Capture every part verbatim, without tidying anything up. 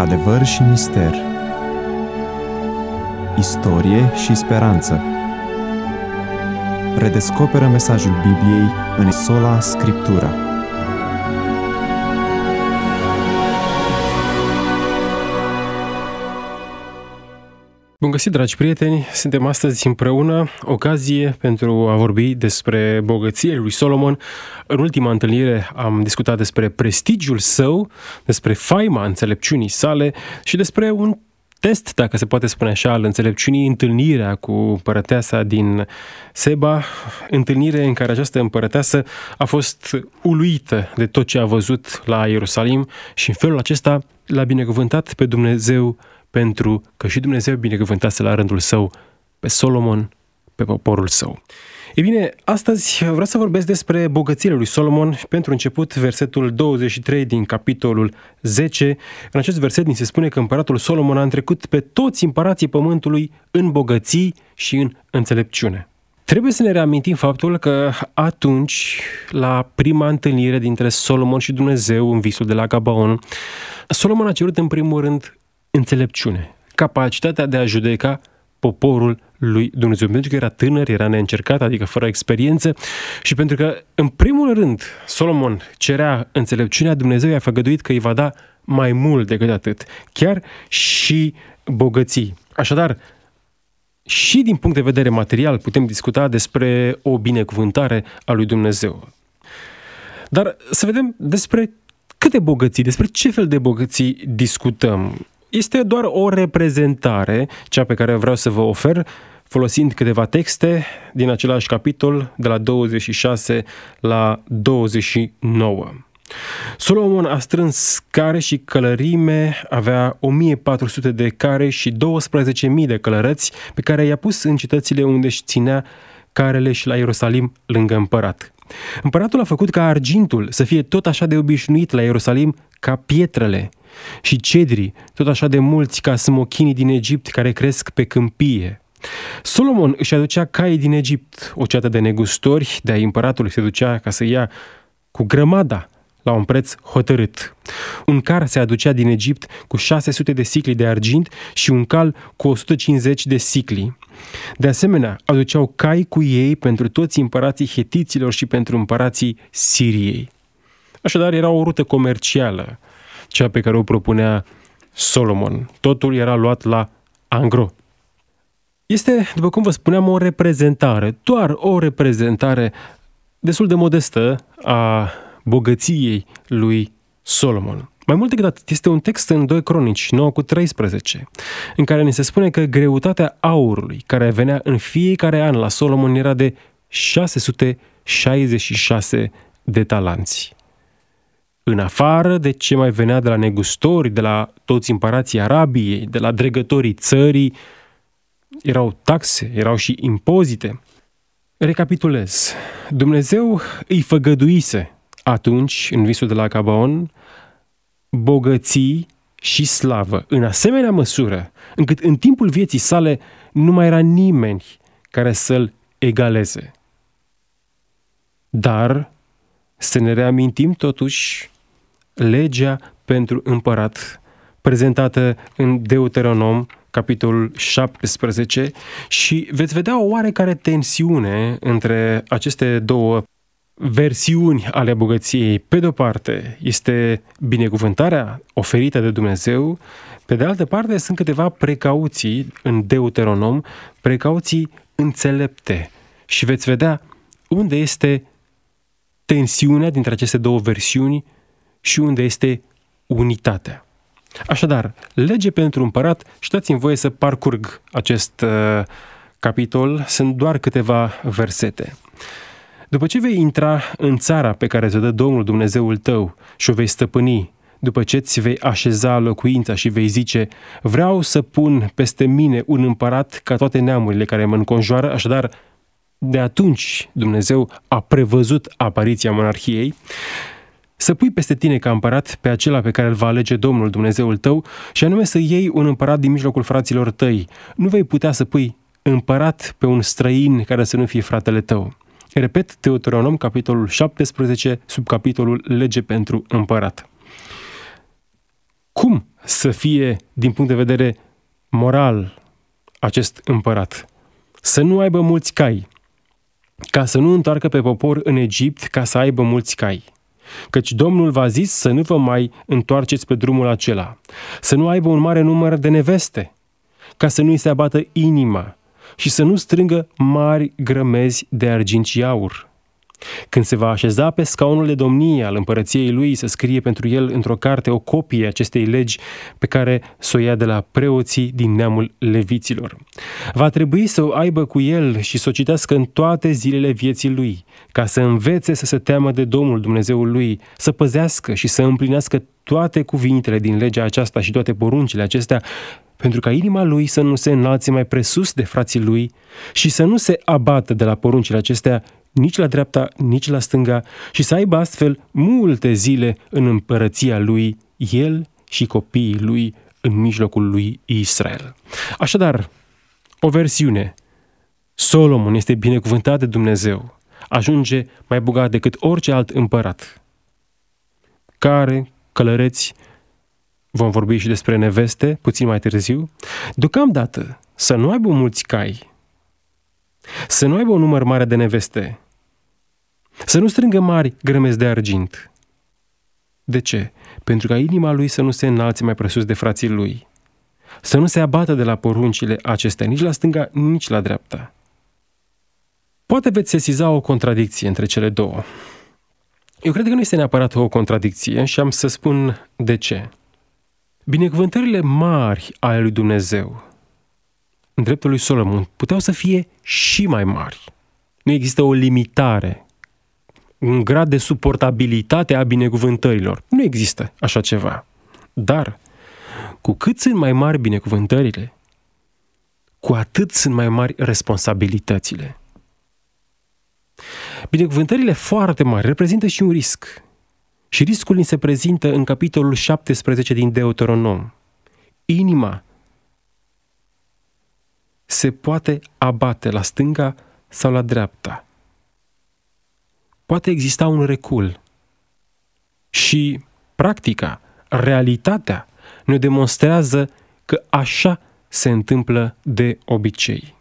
Adevăr și mister, istorie și speranță. Redescoperă mesajul Bibliei în sola Scriptura. Bun găsit, dragi prieteni! Suntem astăzi împreună, ocazie pentru a vorbi despre bogățiile lui Solomon. În ultima întâlnire am discutat despre prestigiul său, despre faima înțelepciunii sale și despre un test, dacă se poate spune așa, al înțelepciunii, întâlnirea cu împărăteasa din Seba, întâlnire în care această împărăteasă a fost uluită de tot ce a văzut la Ierusalim și în felul acesta l-a binecuvântat pe Dumnezeu, pentru că și Dumnezeu binecuvântase la rândul său pe Solomon, pe poporul său. Ei bine, astăzi vreau să vorbesc despre bogățiile lui Solomon și pentru început versetul douăzeci și trei din capitolul zece. În acest verset ni se spune că împăratul Solomon a întrecut pe toți împărații pământului în bogății și în înțelepciune. Trebuie să ne reamintim faptul că atunci, la prima întâlnire dintre Solomon și Dumnezeu în visul de la Gabaon, Solomon a cerut în primul rând înțelepciune, capacitatea de a judeca poporul lui Dumnezeu. Pentru că era tânăr, era neîncercat, adică fără experiență, și pentru că, în primul rând, Solomon cerea înțelepciunea, Dumnezeu i-a făgăduit că îi va da mai mult decât atât, chiar și bogății. Așadar, și din punct de vedere material putem discuta despre o binecuvântare a lui Dumnezeu. Dar să vedem despre câte bogății, despre ce fel de bogății discutăm. Este doar o reprezentare, cea pe care vreau să vă ofer, folosind câteva texte din același capitol, de la douăzeci și șase la douăzeci și nouă. Solomon a strâns care și călărime, avea o mie patru sute de care și douăsprezece mii de călărăți, pe care i-a pus în cetățile unde își ținea carele și la Ierusalim lângă împărat. Împăratul a făcut ca argintul să fie tot așa de obișnuit la Ierusalim ca pietrele și cedrii tot așa de mulți ca smochinii din Egipt care cresc pe câmpie. Solomon își aducea cai din Egipt, o ceată de negustori de-ai împăratului se ducea ca să ia cu grămada la un preț hotărât. Un car se aducea din Egipt cu șase sute de sicli de argint și un cal cu o sută cincizeci de sicli. De asemenea, aduceau cai cu ei pentru toți împărații hetiților și pentru împărații Siriei. Așadar, era o rută comercială, cea pe care o propunea Solomon. Totul era luat la angro. Este, după cum vă spuneam, o reprezentare, doar o reprezentare destul de modestă a bogăției lui Solomon. Mai mult decât atât, este un text în doi Cronici, nouă cu treisprezece, în care ni se spune că greutatea aurului care venea în fiecare an la Solomon era de șase sute șaizeci și șase de talanți. În afară de ce mai venea de la negustori, de la toți împărații Arabiei, de la dregătorii țării, erau taxe, erau și impozite. Recapitulez. Dumnezeu îi făgăduise atunci, în visul de la Gabaon, bogății și slavă, în asemenea măsură, încât în timpul vieții sale nu mai era nimeni care să-l egaleze. Dar să ne reamintim totuși legea pentru împărat, prezentată în Deuteronom, capitolul șaptesprezece, și veți vedea o oarecare tensiune între aceste două versiuni ale bogăției. Pe de-o parte este binecuvântarea oferită de Dumnezeu, pe de altă parte sunt câteva precauții în Deuteronom, precauții înțelepte, și veți vedea unde este tensiunea dintre aceste două versiuni și unde este unitatea. Așadar, lege pentru împărat, și dați-mi voie să parcurg acest uh, capitol, sunt doar câteva versete. După ce vei intra în țara pe care ți-o dă Domnul Dumnezeul tău și o vei stăpâni, după ce ți vei așeza locuința și vei zice: vreau să pun peste mine un împărat ca toate neamurile care mă înconjoară, așadar, de atunci Dumnezeu a prevăzut apariția monarhiei, să pui peste tine ca împărat pe acela pe care îl va alege Domnul Dumnezeul tău, și anume să iei un împărat din mijlocul fraților tăi. Nu vei putea să pui împărat pe un străin care să nu fie fratele tău. Repet, Deuteronom, capitolul șaptesprezece, sub capitolul Lege pentru împărat. Cum să fie, din punct de vedere moral, acest împărat? Să nu aibă mulți cai, ca să nu întoarcă pe popor în Egipt ca să aibă mulți cai. Căci Domnul v-a zis să nu vă mai întoarceți pe drumul acela, să nu aibă un mare număr de neveste, ca să nu-i se abată inima și să nu strângă mari grămezi de argint și aur. Când se va așeza pe scaunul de domnie al împărăției lui, să scrie pentru el într-o carte o copie a acestei legi pe care s-o ia de la preoții din neamul leviților. Va trebui să o aibă cu el și să o citească în toate zilele vieții lui, ca să învețe să se teamă de Domnul Dumnezeul lui, să păzească și să împlinească toate cuvintele din legea aceasta și toate poruncile acestea, pentru ca inima lui să nu se înalțe mai presus de frații lui și să nu se abată de la poruncile acestea nici la dreapta, nici la stânga, și să aibă astfel multe zile în împărăția lui, el și copiii lui în mijlocul lui Israel. Așadar, o versiune: Solomon este binecuvântat de Dumnezeu, ajunge mai bogat decât orice alt împărat. Care, călăreți, vom vorbi și despre neveste puțin mai târziu, deocamdată să nu aibă mulți cai, să nu aibă un număr mare de neveste, să nu strângă mari grămezi de argint. De ce? Pentru ca inima lui să nu se înalțe mai presus de frații lui, să nu se abată de la poruncile acestea, nici la stânga, nici la dreapta. Poate veți sesiza o contradicție între cele două. Eu cred că nu este neapărat o contradicție și am să spun de ce. Binecuvântările mari ale lui Dumnezeu în dreptul lui Solomon puteau să fie și mai mari. Nu există o limitare, un grad de suportabilitate a binecuvântărilor. Nu există așa ceva. Dar, cu cât sunt mai mari binecuvântările, cu atât sunt mai mari responsabilitățile. Binecuvântările foarte mari reprezintă și un risc. Și riscul ni se prezintă în capitolul șaptesprezece din Deuteronom. Inima se poate abate la stânga sau la dreapta. Poate exista un recul. Și practica, realitatea, ne demonstrează că așa se întâmplă de obicei.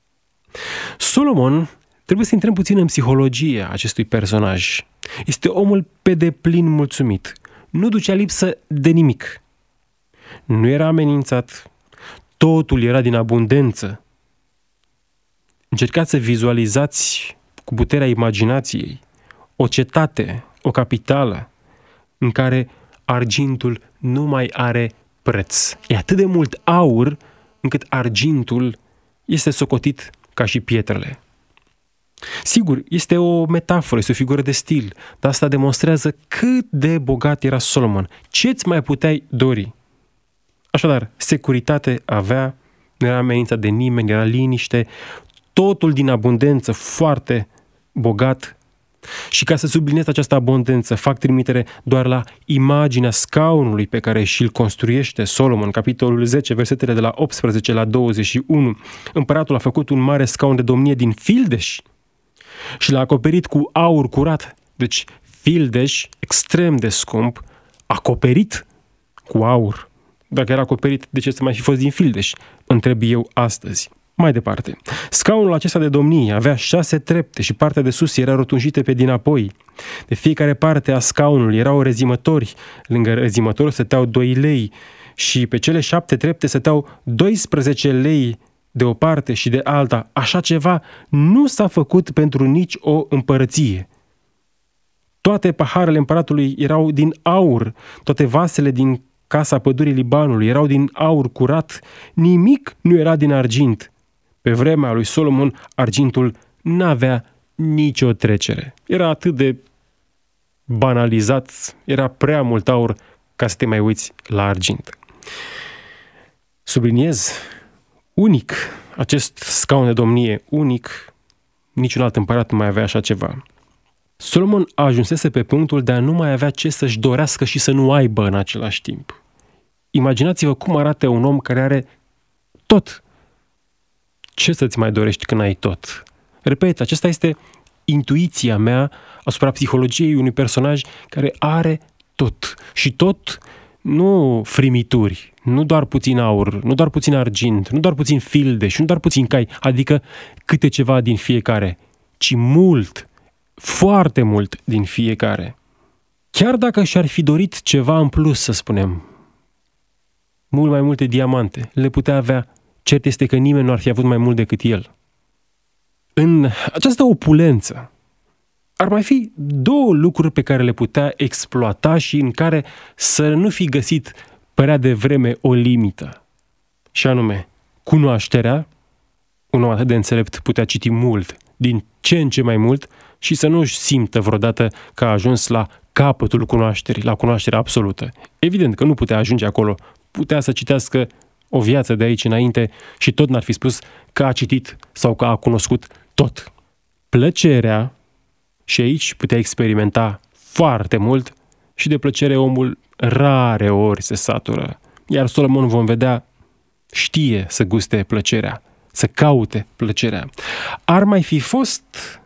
Solomon, trebuie să intrăm puțin în psihologia acestui personaj. Este omul pe deplin mulțumit. Nu ducea lipsă de nimic. Nu era amenințat. Totul era din abundență. Încercați să vizualizați cu puterea imaginației o cetate, o capitală, în care argintul nu mai are preț. E atât de mult aur încât argintul este socotit ca și pietrele. Sigur, este o metaforă, este o figură de stil, dar asta demonstrează cât de bogat era Solomon. Ce-ți mai puteai dori? Așadar, securitate avea, nu era amenințat de nimeni, era liniște, totul din abundență, foarte bogat. Și ca să subliniez această abundență, fac trimitere doar la imaginea scaunului pe care și-l construiește Solomon, capitolul zece, versetele de la optsprezece la douăzeci și unu. Împăratul a făcut un mare scaun de domnie din fildeș și l-a acoperit cu aur curat. Deci fildeș, extrem de scump, acoperit cu aur. Dacă era acoperit, de ce să mai fi fost din fildeș? Întreb eu astăzi. Mai departe, scaunul acesta de domnie avea șase trepte și partea de sus era rotunjită pe dinapoi. De fiecare parte a scaunului erau rezimători. Lângă rezimători stăteau doi lei și pe cele șapte trepte stăteau doisprezece lei de o parte și de alta. Așa ceva nu s-a făcut pentru nici o împărăție. Toate paharele împăratului erau din aur, toate vasele din casa pădurii Libanului erau din aur curat, nimic nu era din argint. Pe vremea lui Solomon, argintul n-avea nicio trecere. Era atât de banalizat, era prea mult aur ca să te mai uiți la argint. Subliniez, unic, acest scaun de domnie, unic, niciun alt împărat nu mai avea așa ceva. Solomon a ajunsese pe punctul de a nu mai avea ce să-și dorească și să nu aibă în același timp. Imaginați-vă cum arată un om care are tot. Ce să-ți mai dorești când ai tot? Repet, acesta este intuiția mea asupra psihologiei unui personaj care are tot. Și tot nu frimituri, nu doar puțin aur, nu doar puțin argint, nu doar puțin filde și nu doar puțin cai, adică câte ceva din fiecare, ci mult, foarte mult din fiecare. Chiar dacă și-ar fi dorit ceva în plus, să spunem, mult mai multe diamante, le putea avea, cert este că nimeni nu ar fi avut mai mult decât el. În această opulență ar mai fi două lucruri pe care le putea exploata și în care să nu fi găsit prea devreme o limită. Și anume, cunoașterea. Un om atât de înțelept putea citi mult, din ce în ce mai mult, și să nu-și simtă vreodată că a ajuns la capătul cunoașterii, la cunoașterea absolută. Evident că nu putea ajunge acolo, putea să citească o viață de aici înainte și tot n-ar fi spus că a citit sau că a cunoscut tot. Plăcerea, și aici putea experimenta foarte mult, și de plăcere omul rare ori se satură. Iar Solomon, vom vedea, știe să guste plăcerea, să caute plăcerea. Ar mai fi fost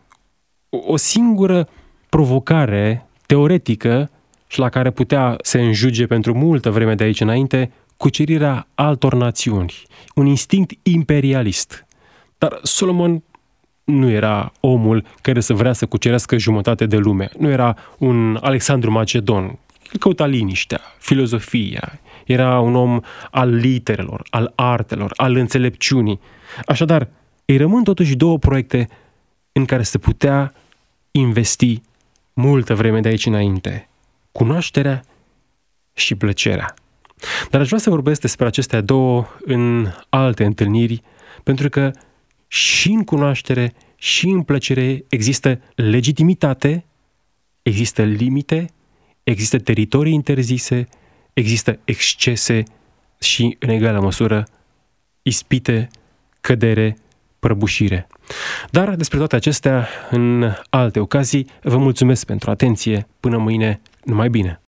o singură provocare teoretică și la care putea se înjuge pentru multă vreme de aici înainte, cucerirea altor națiuni, un instinct imperialist. Dar Solomon nu era omul care să vrea să cucerească jumătate de lume. Nu era un Alexandru Macedon. El căuta liniștea, filozofia. Era un om al literelor, al artelor, al înțelepciunii. Așadar, îi rămân totuși două proiecte în care se putea investi multă vreme de aici înainte. Cunoașterea și plăcerea. Dar aș vrea să vorbesc despre acestea două în alte întâlniri, pentru că și în cunoaștere și în plăcere există legitimitate, există limite, există teritorii interzise, există excese și, în egală măsură, ispite, cădere, prăbușire. Dar despre toate acestea, în alte ocazii, vă mulțumesc pentru atenție. Până mâine, numai bine!